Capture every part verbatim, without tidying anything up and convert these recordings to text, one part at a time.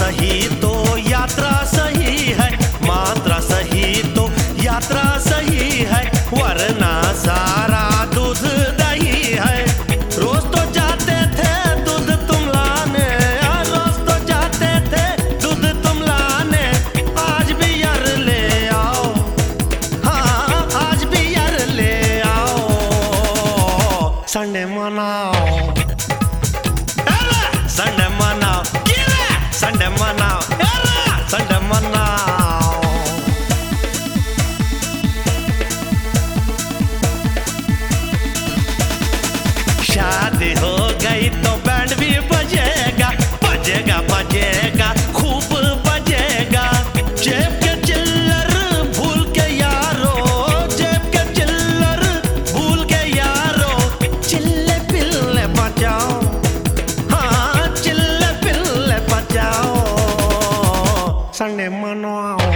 सही तो यात्रा सही है, मात्रा सही तो यात्रा सही है, वरना सारा दूध दही है। रोज तो जाते थे दूध तुम लाने, रोज तो जाते थे दूध तुम लाने, आज भी यार ले आओ, हाँ आज भी यार ले आओ, संडे मनाओ, संडे मनाओ, संडे मनाओ, संडे मनाओ। शादी हो गई तो बैंड भी बजेगा, बजेगा बजेगा खूब बजेगा। जेब के चिल्लर भूल के यारो, जेब के चिल्लर भूल के यारो, चिल्ले पिल्ले बजाओ, हाँ चिल्ले पिल्ले बजाओ, संडे मनाओ,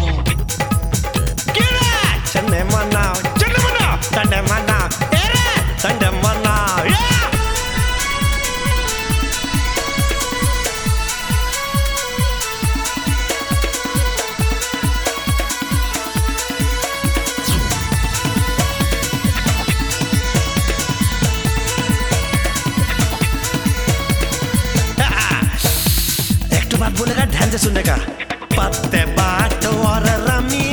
संडे मनाओ, संडे मनाओ, संडे मनाओ, संडे मनाओ। एक तो बात बोलेगा ध्यान से सुनने का, पत्ते बांटो और रमी